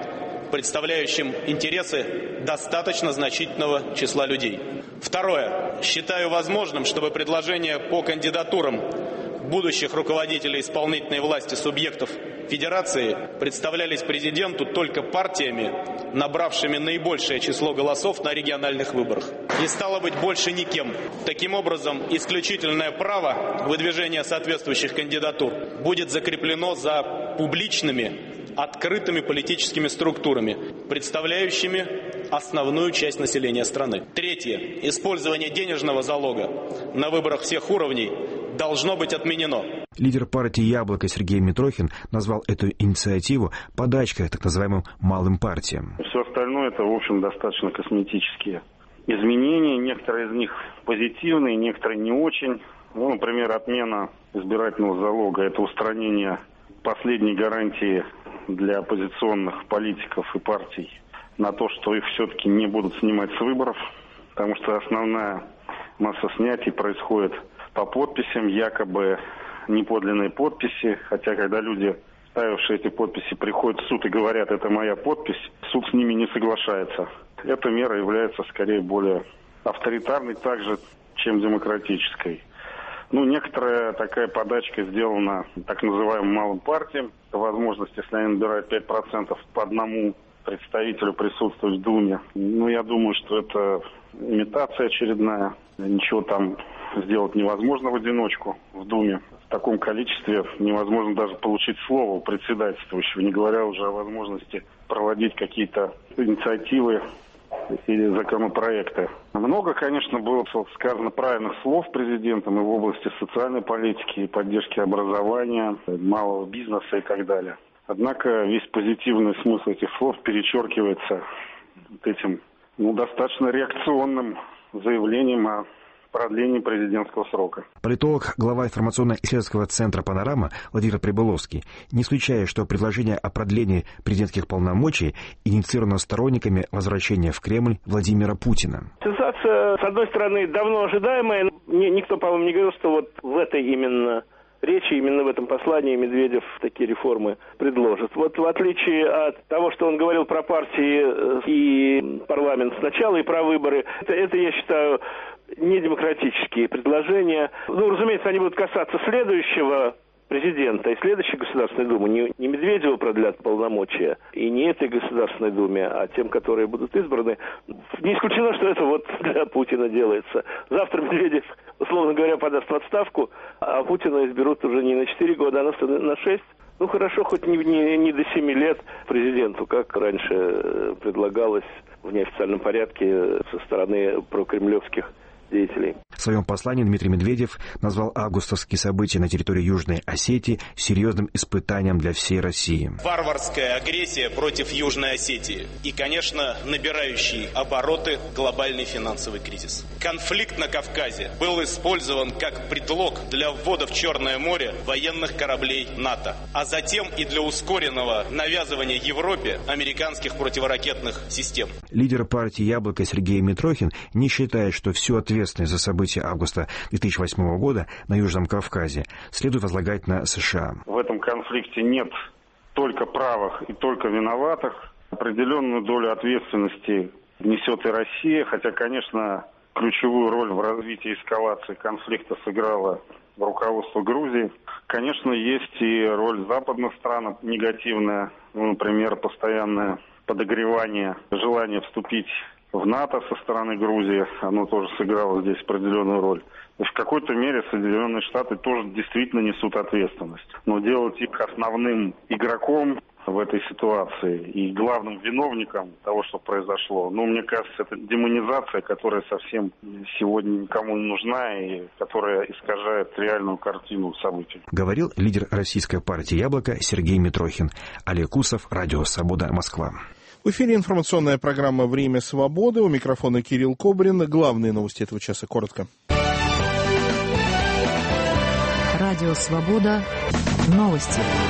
представляющим интересы достаточно значительного числа людей. Второе. Считаю возможным, чтобы предложения по кандидатурам будущих руководителей исполнительной власти субъектов Федерации представлялись президенту только партиями, набравшими наибольшее число голосов на региональных выборах. И стало быть, больше никем. Таким образом, исключительное право выдвижения соответствующих кандидатур будет закреплено за публичными, открытыми политическими структурами, представляющими основную часть населения страны. Третье. Использование денежного залога на выборах всех уровней должно быть отменено. Лидер партии «Яблоко» Сергей Митрохин назвал эту инициативу подачкой так называемым малым партиям. Все остальное это, в общем, достаточно косметические изменения. Некоторые из них позитивные, некоторые не очень. Ну, например, отмена избирательного залога – это устранение последней гарантии для оппозиционных политиков и партий на то, что их все-таки не будут снимать с выборов, потому что основная масса снятий происходит по подписям, якобы неподлинные подписи, хотя когда люди, ставившие эти подписи, приходят в суд и говорят, это моя подпись, суд с ними не соглашается. Эта мера является скорее более авторитарной также, чем демократической. Ну, некоторая такая подачка сделана так называемым малым партиям. Возможность, если они набирают 5% по одному представителю присутствовать в Думе. Ну, я думаю, что это имитация очередная. Ничего там сделать невозможно в одиночку в Думе. В таком количестве невозможно даже получить слово у председательствующего, не говоря уже о возможности проводить какие-то инициативы или законопроекты. Много, конечно, было сказано правильных слов президентом и в области социальной политики, и поддержки образования, малого бизнеса и так далее. Однако весь позитивный смысл этих слов перечеркивается вот этим достаточно реакционным заявлением о продлении президентского срока. Политолог, глава информационно-исследовательского центра «Панорама» Владимир Прибыловский, не исключая, что предложение о продлении президентских полномочий инициировано сторонниками возвращения в Кремль Владимира Путина. Сенсация, с одной стороны, давно ожидаемая. Никто, по-моему, не говорил, что вот в этой именно речи, именно в этом послании Медведев такие реформы предложит. Вот в отличие от того, что он говорил про партии и парламент сначала, и про выборы, это я считаю, не демократические предложения. Ну, разумеется, они будут касаться следующего президента и следующей Государственной Думы. Не Медведеву продлят полномочия, и не этой Государственной Думе, а тем, которые будут избраны. Не исключено, что это вот для Путина делается. Завтра Медведев, условно говоря, подаст в отставку, а Путина изберут уже не на 4 года, а на 6. Ну, хорошо, хоть не до 7 лет президенту, как раньше предлагалось в неофициальном порядке со стороны прокремлевских деятелей. В своем послании Дмитрий Медведев назвал августовские события на территории Южной Осетии серьезным испытанием для всей России. Варварская агрессия против Южной Осетии и, конечно, набирающий обороты глобальный финансовый кризис. Конфликт на Кавказе был использован как предлог для ввода в Черное море военных кораблей НАТО, а затем и для ускоренного навязывания Европе американских противоракетных систем. Лидер партии «Яблоко» Сергей Митрохин не считает, что всю ответственность за события августа 2008 года на Южном Кавказе следует возлагать на США. В этом конфликте нет только правых и только виноватых. Определенную долю ответственности несет и Россия, хотя, конечно, ключевую роль в развитии эскалации конфликта сыграло руководство Грузии. Конечно, есть и роль западных стран негативная, например, постоянное подогревание желания вступить в НАТО со стороны Грузии, оно тоже сыграло здесь определенную роль. То есть в какой-то мере Соединенные Штаты тоже действительно несут ответственность. Но делать их основным игроком в этой ситуации и главным виновником того, что произошло, мне кажется, это демонизация, которая совсем сегодня никому не нужна и которая искажает реальную картину событий. Говорил лидер российской партии «Яблоко» Сергей Митрохин. Олег Усов, Радио Свобода, Москва. В эфире информационная программа «Время свободы». У микрофона Кирилл Кобрин. Главные новости этого часа коротко. Радио Свобода. Новости.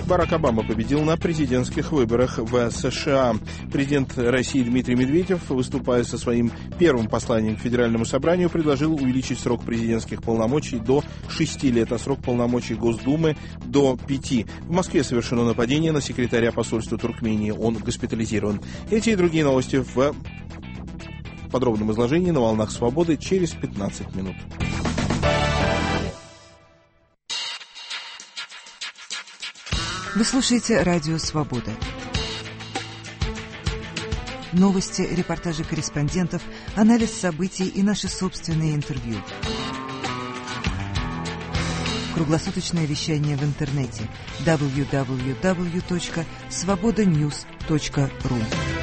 Барак Обама победил на президентских выборах в США. Президент России Дмитрий Медведев, выступая со своим первым посланием к Федеральному собранию, предложил увеличить срок президентских полномочий до 6 лет, а срок полномочий Госдумы до 5. В Москве совершено нападение на секретаря посольства Туркмении. Он госпитализирован. Эти и другие новости в подробном изложении на «Волнах Свободы» через 15 минут. Вы слушаете «Радио Свобода». Новости, репортажи корреспондентов, анализ событий и наши собственные интервью. Круглосуточное вещание в интернете www.svobodanews.ru.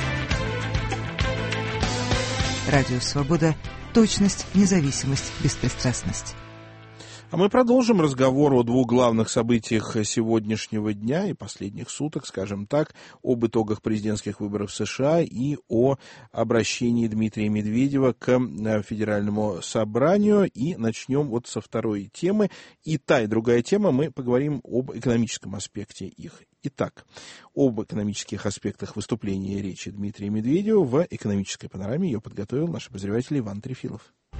Радио Свобода. Точность, независимость, беспристрастность. А мы продолжим разговор о двух главных событиях сегодняшнего дня и последних суток, скажем так, об итогах президентских выборов в США и о обращении Дмитрия Медведева к Федеральному собранию. И начнем вот со второй темы. И та, и другая тема, мы поговорим об экономическом аспекте их. Итак, об экономических аспектах выступления и речи Дмитрия Медведева в «Экономической панораме» ее подготовил наш обозреватель Иван Трефилов.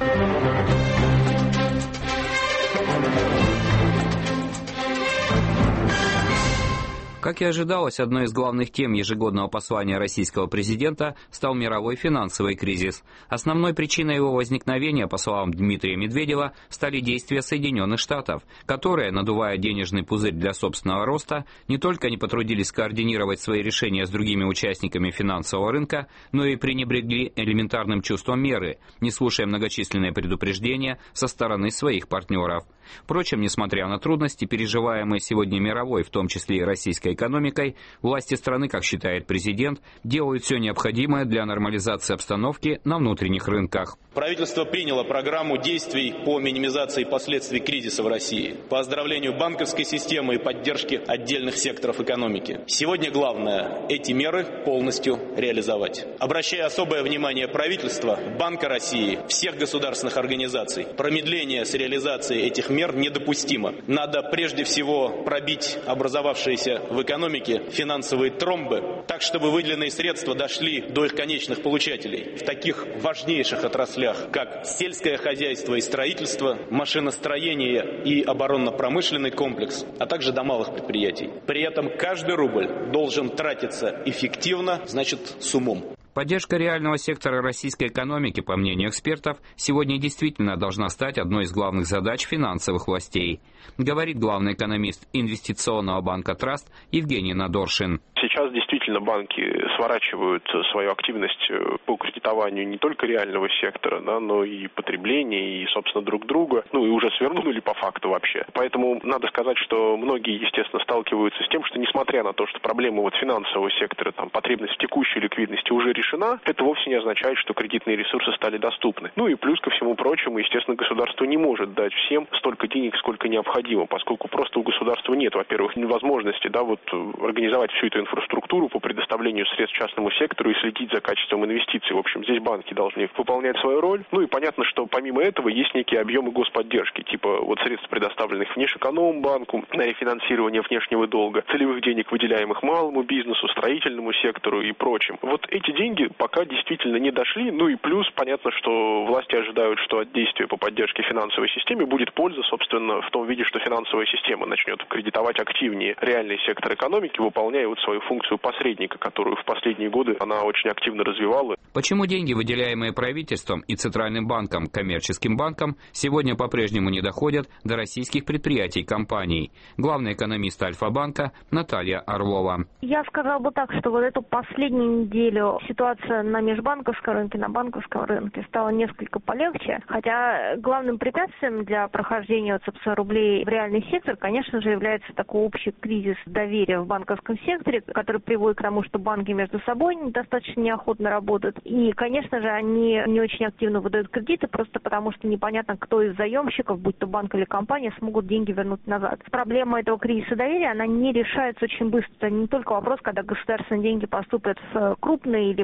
Как и ожидалось, одной из главных тем ежегодного послания российского президента стал мировой финансовый кризис. Основной причиной его возникновения, по словам Дмитрия Медведева, стали действия Соединенных Штатов, которые, надувая денежный пузырь для собственного роста, не только не потрудились скоординировать свои решения с другими участниками финансового рынка, но и пренебрегли элементарным чувством меры, не слушая многочисленные предупреждения со стороны своих партнеров. Впрочем, несмотря на трудности, переживаемые сегодня мировой, в том числе и российской экономикой, власти страны, как считает президент, делают все необходимое для нормализации обстановки на внутренних рынках. Правительство приняло программу действий по минимизации последствий кризиса в России, по оздоровлению банковской системы и поддержке отдельных секторов экономики. Сегодня главное – эти меры полностью реализовать. Обращая особое внимание правительства, Банка России, всех государственных организаций, промедление с реализацией этих мер недопустимо. Надо прежде всего пробить образовавшиеся в экономике финансовые тромбы, так чтобы выделенные средства дошли до их конечных получателей в таких важнейших отраслях, как сельское хозяйство и строительство, машиностроение и оборонно-промышленный комплекс, а также до малых предприятий. При этом каждый рубль должен тратиться эффективно, значит, с умом. Поддержка реального сектора российской экономики, по мнению экспертов, сегодня действительно должна стать одной из главных задач финансовых властей, говорит главный экономист инвестиционного банка «Траст» Евгений Надоршин. Сейчас действительно банки сворачивают свою активность по кредитованию не только реального сектора, да, но и потребления, и, собственно, друг друга, и уже свернули по факту вообще. Поэтому надо сказать, что многие, естественно, сталкиваются с тем, что несмотря на то, что проблема финансового сектора, потребность в текущей ликвидности уже решена, это вовсе не означает, что кредитные ресурсы стали доступны. И плюс ко всему прочему, естественно, государство не может дать всем столько денег, сколько необходимо, поскольку просто у государства нет, во-первых, возможности организовать всю эту инфраструктуру по предоставлению средств частному сектору и следить за качеством инвестиций. В общем, здесь банки должны выполнять свою роль. И понятно, что помимо этого есть некие объемы господдержки, типа средств, предоставленных Внешэкономбанку на рефинансирование внешнего долга, целевых денег, выделяемых малому бизнесу, строительному сектору и прочим. Эти деньги пока действительно не дошли. И плюс понятно, что власти ожидают, что от действия по поддержке финансовой системе будет польза, собственно, в том виде, что финансовая система начнет кредитовать активнее реальный сектор экономики, выполняя свою функцию посредника, которую в последние годы она очень активно развивала. Почему деньги, выделяемые правительством и Центральным банком, коммерческим банкам, сегодня по-прежнему не доходят до российских предприятий и компаний? Главный экономист Альфа-банка Наталья Орлова. Я сказала бы так, что эту последнюю неделю ситуация на межбанковском рынке, на банковском рынке стала несколько полегче, хотя главным препятствием для прохождения собственно, рублей в реальный сектор, конечно же, является такой общий кризис доверия в банковском секторе, который приводит к тому, что банки между собой достаточно неохотно работают. И, конечно же, они не очень активно выдают кредиты, просто потому что непонятно, кто из заемщиков, будь то банк или компания, смогут деньги вернуть назад. Проблема этого кризиса доверия, она не решается очень быстро. Не только вопрос, когда государственные деньги поступят в крупные или в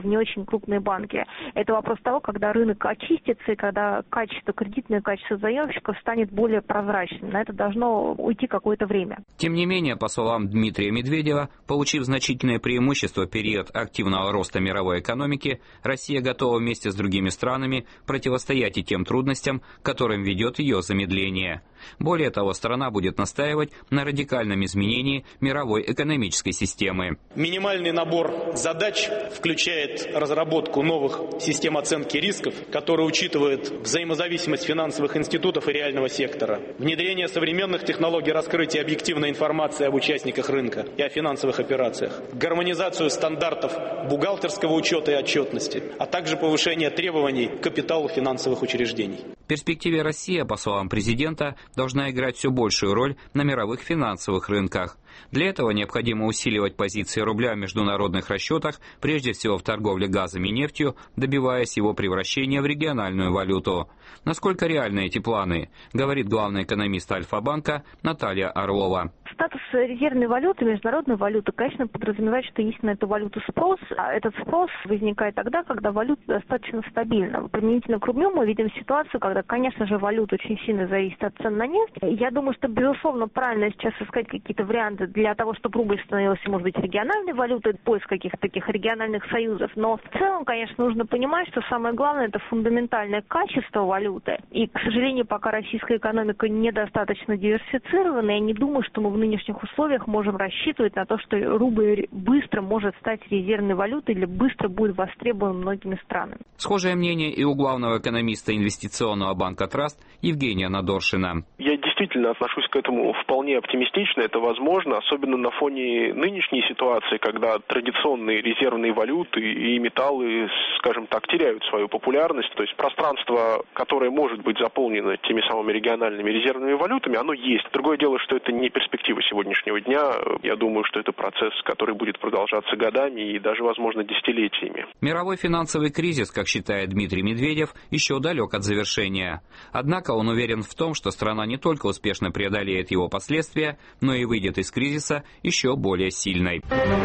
не очень крупные банки. Это вопрос того, когда рынок очистится и когда качество, кредитное качество заемщиков станет более прозрачным. На это должно уйти какое-то время. Тем не менее, по словам Дмитрия Медведева, получив значительное преимущество в период активного роста мировой экономики, Россия готова вместе с другими странами противостоять и тем трудностям, к которым ведет ее замедление. Более того, страна будет настаивать на радикальном изменении мировой экономической системы. Минимальный набор задач включает разработку новых систем оценки рисков, которые учитывают взаимозависимость финансовых институтов и реального сектора, внедрение современных технологий раскрытия объективной информации об участниках рынка и о финансовых операциях, гармонизацию стандартов бухгалтерского учета и отчетности, а также повышение требований к капиталу финансовых учреждений. В перспективе Россия, по словам президента, должна играть все большую роль на мировых финансовых рынках. Для этого необходимо усиливать позиции рубля в международных расчетах, прежде всего в торговле газом и нефтью, добиваясь его превращения в региональную валюту. Насколько реальны эти планы, говорит главный экономист Альфа-банка Наталья Орлова. Статус резервной валюты, международной валюты, конечно, подразумевает, что есть на эту валюту спрос, а этот спрос возникает тогда, когда валюта достаточно стабильна. Применительно к рублю мы видим ситуацию, когда, конечно же, валюта очень сильно зависит от цен на нефть. Я думаю, что, безусловно, правильно сейчас искать какие-то варианты для того, чтобы рубль становился, может быть, региональной валютой, поиск каких-то таких региональных союзов. Но в целом, конечно, нужно понимать, что самое главное – это фундаментальное качество валюты. И, к сожалению, пока российская экономика недостаточно диверсифицирована, я не думаю, что мы в нынешних условиях можем рассчитывать на то, что рубль быстро может стать резервной валютой или быстро будет востребован многими странами. Схожее мнение и у главного экономиста инвестиционного банка «Траст» Евгения Надоршина. Я действительно отношусь к этому вполне оптимистично. Это возможно, особенно на фоне нынешней ситуации, когда традиционные резервные валюты и металлы, скажем так, теряют свою популярность. То есть пространство, которое может быть заполнено теми самыми региональными резервными валютами, оно есть. Другое дело, что это не перспектива сегодняшнего дня. Я думаю, что это процесс, который будет продолжаться годами и даже, возможно, десятилетиями. Мировой финансовый кризис, как считает Дмитрий Медведев, еще далек от завершения. Однако он уверен в том, что страна не только успешно преодолеет его последствия, но и выйдет из кризиса еще более сильной.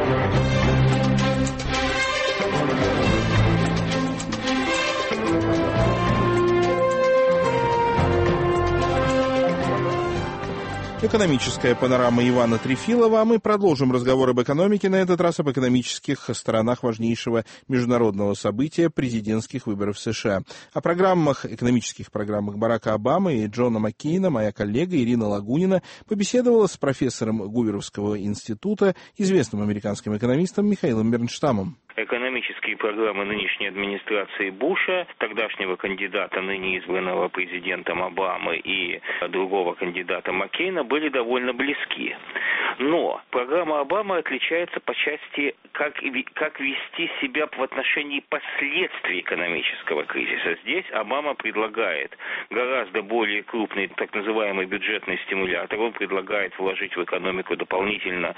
Экономическая панорама Ивана Трефилова, а мы продолжим разговор об экономике, на этот раз об экономических сторонах важнейшего международного события президентских выборов США. О экономических программах Барака Обамы и Джона Маккейна моя коллега Ирина Лагунина побеседовала с профессором Гуверовского института, известным американским экономистом Михаилом Бернштамом. Экономические программы нынешней администрации Буша, тогдашнего кандидата, ныне избранного президентом Обамы, и другого кандидата Маккейна были довольно близки. Но программа Обамы отличается по части, как вести себя в отношении последствий экономического кризиса. Здесь Обама предлагает гораздо более крупный так называемый бюджетный стимулятор. Он предлагает вложить в экономику дополнительно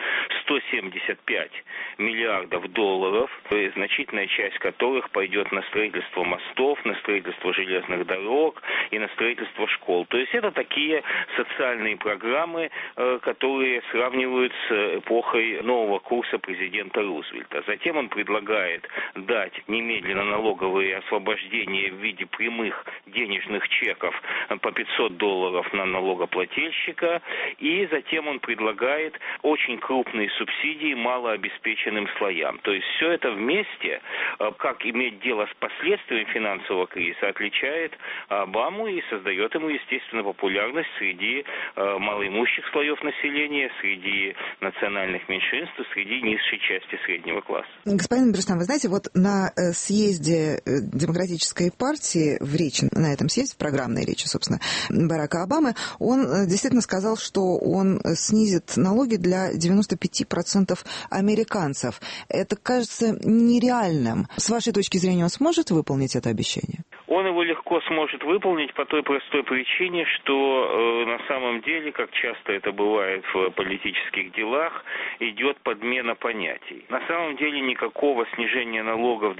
175 миллиардов долларов, значительная часть которых пойдет на строительство мостов, на строительство железных дорог и на строительство школ. То есть это такие социальные программы, которые сравнивают с эпохой нового курса президента Рузвельта. Затем он предлагает дать немедленно налоговые освобождения в виде прямых денежных чеков по $500 на налогоплательщика, и затем он предлагает очень крупные субсидии малообеспеченным слоям. То есть все это вместе, как иметь дело с последствиями финансового кризиса, отличает Обаму и создает ему, естественно, популярность среди малоимущих слоев населения, среди национальных меньшинств, среди низшей части среднего класса. Господин Бернштам, вы знаете, вот на съезде Демократической партии, в речи, на этом съезде, в программной речи, собственно, Барака Обамы, он действительно сказал, что он снизит налоги для 95% американцев. Это кажется нереальным. С вашей точки зрения, он сможет выполнить это обещание? Он его легко сможет выполнить по той простой причине, что на самом деле, как часто это бывает в политических делах, идет подмена понятий. На самом деле никакого снижения налогов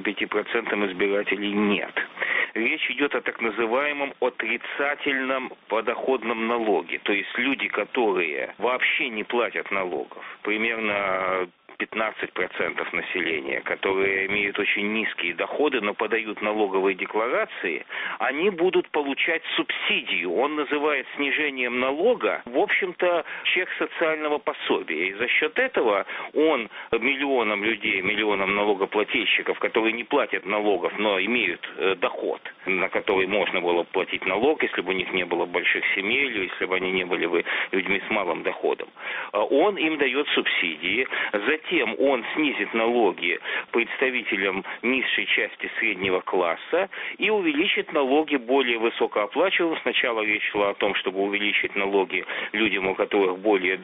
95% избирателей нет. Речь идет о так называемом отрицательном подоходном налоге. То есть люди, которые вообще не платят налогов, примерно 15% населения, которые имеют очень низкие доходы, но подают налоговые декларации, они будут получать субсидию. Он называет снижением налога, в общем-то, чек социального пособия. И за счет этого он миллионам людей, миллионам налогоплательщиков, которые не платят налогов, но имеют доход, на который можно было платить налог, если бы у них не было больших семей, или если бы они не были бы людьми с малым доходом. Он им дает субсидии, затем он снизит налоги представителям низшей части среднего класса и увеличит налоги более высокооплачиваемым. Сначала речь шла о том, чтобы увеличить налоги людям, у которых более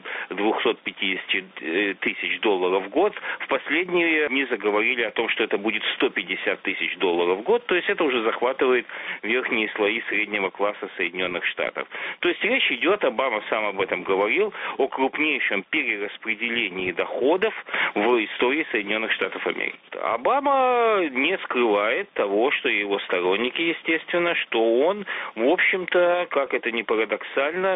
250 тысяч долларов в год. В последние дни заговорили о том, что это будет 150 тысяч долларов в год, то есть это уже захватывает верхние слои среднего класса Соединенных Штатов. То есть речь идет, Обама сам об этом говорил, о крупнейшем перераспределении доходов в истории Соединенных Штатов Америки. Обама не скрывает того, что его сторонники, естественно, что он, в общем-то, как это ни парадоксально,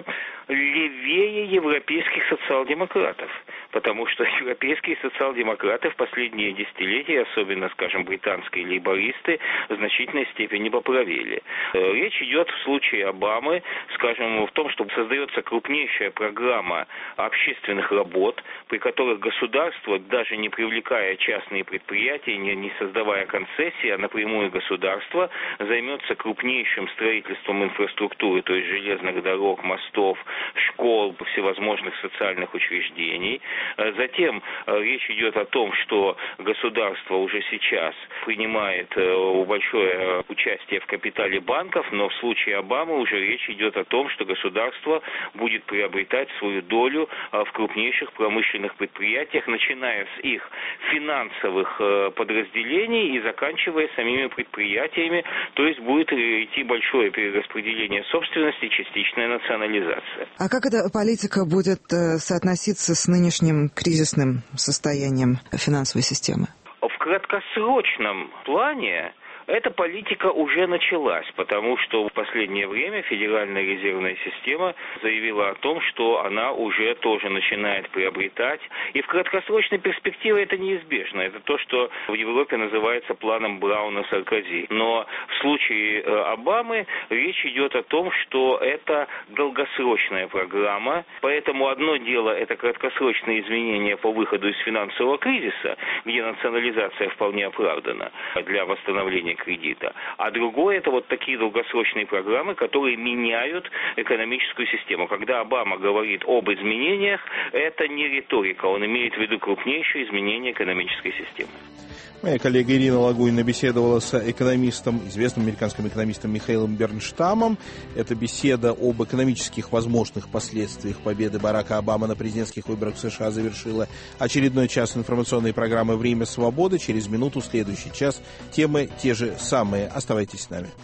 левее европейских социал-демократов. Потому что европейские социал-демократы в последние десятилетия, особенно, скажем, британские лейбористы, в значительной степени поправили. Речь идет в случае Обамы, скажем, в том, что создается крупнейшая программа общественных работ, при которых государство, даже не привлекая частные предприятия, не создавая концессии, а напрямую государство займется крупнейшим строительством инфраструктуры, то есть железных дорог, мостов, школ, всевозможных социальных учреждений. Затем речь идет о том, что государство уже сейчас принимает большое участие в капитале банков, но в случае Обамы уже речь идет о том, что государство будет приобретать свою долю в крупнейших промышленных предприятиях, начиная с их финансовых подразделений и заканчивая самими предприятиями, то есть будет идти большое перераспределение собственности, частичная национализация. А как эта политика будет соотноситься с нынешним кризисным состоянием финансовой системы? В краткосрочном плане эта политика уже началась, потому что в последнее время Федеральная резервная система заявила о том, что она уже тоже начинает приобретать. И в краткосрочной перспективе это неизбежно. Это то, что в Европе называется планом Брауна-Саркози. Но в случае Обамы речь идет о том, что это долгосрочная программа. Поэтому одно дело – это краткосрочные изменения по выходу из финансового кризиса, где национализация вполне оправдана для восстановления кредита. А другое – это вот такие долгосрочные программы, которые меняют экономическую систему. Когда Обама говорит об изменениях, это не риторика, он имеет в виду крупнейшие изменения экономической системы. Моя коллега Ирина Лагунина беседовала с экономистом, известным американским экономистом Михаилом Бернштамом. Эта беседа об экономических возможных последствиях победы Барака Обамы на президентских выборах в США завершила очередной час информационной программы «Время свободы». Через минуту следующий час. Темы те же самые. Оставайтесь с нами.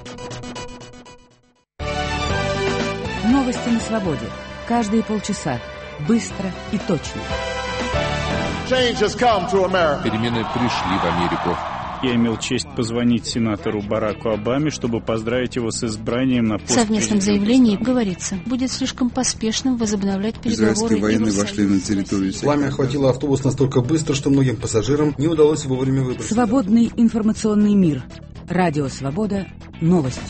Новости на свободе. Каждые полчаса. Быстро и точно. Перемены пришли в Америку. Я имел честь позвонить сенатору Бараку Обаме, чтобы поздравить его с избранием на пост. В совместном заявлении говорится, будет слишком поспешным возобновлять переговоры. Израильские военные вошли на территорию. Пламя охватило автобус настолько быстро, что многим пассажирам не удалось вовремя выбраться. Свободный информационный мир. Радио Свобода. Новости.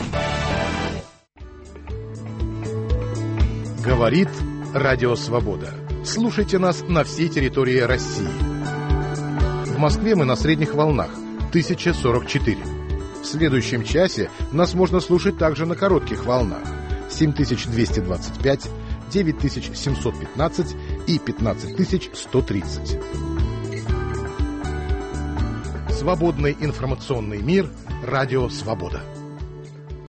Говорит Радио Свобода. Слушайте нас на всей территории России. В Москве мы на средних волнах 1044. В следующем часе нас можно слушать также на коротких волнах 7225, 9715 и 15130. Свободный информационный мир. Радио Свобода.